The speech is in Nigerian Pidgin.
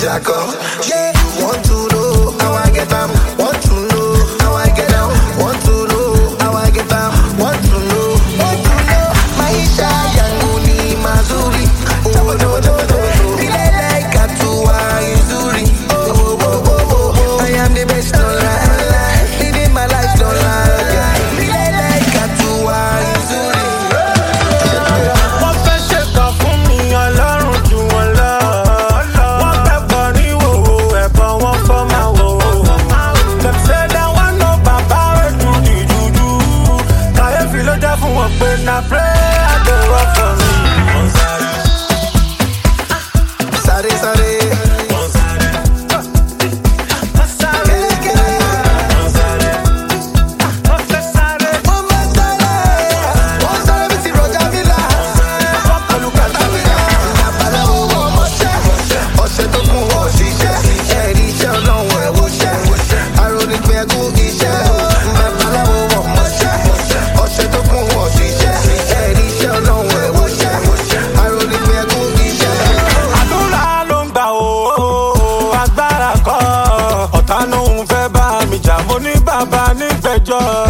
jack up. Yeah, want to know how I get down. Want to know how I get down. Want to know how I get down. Want to know. Want to know. Maisha yangu ni mazuri. Oh no no no. Feel like Atua Izuri. Oh oh oh oh. I am the best online. Living my life online. Feel like Atua Izuri. Wọ́n fẹ́ ṣe kàn fún mi Ọlọ́run jù wọ́n lọ. Wọ́n kẹ́kọ̀ọ́ ní wòwò ẹ̀bọ̀n wọn fọ́ máa wò. Dem say dem wan know bàbá wey do the juju. Kàyéfì ló jẹ́ fún wọn pé na prayer dey work for me. Sare sare. Kele kele. Wọ́n sáré bí ti Roger Miller. Olùkàtà Miller. Àbáláwo wọ̀ ọmọṣẹ́. Ọ̀sẹ̀ tó kún wọ̀ ṣiṣẹ́. Ẹ̀rí iṣẹ́ ọlọ́run ẹ̀ wọṣẹ́. Arónípin ẹ̀gún iṣẹ́. Àbáláwo wọ̀ ọmọṣẹ́. Ọ̀sẹ̀ tó kún wọ̀ ṣiṣẹ́. Ẹ̀rí iṣẹ́ ọlọ́run ẹ̀ wọṣẹ́. Arónípin ẹ̀gún iṣẹ́. Àdúrà ló ń gbà ó, agbára kọ́. Ọ̀tá ló ń fẹ́ bá mi jà, mo ní bàbá nígbẹ̀jọ́.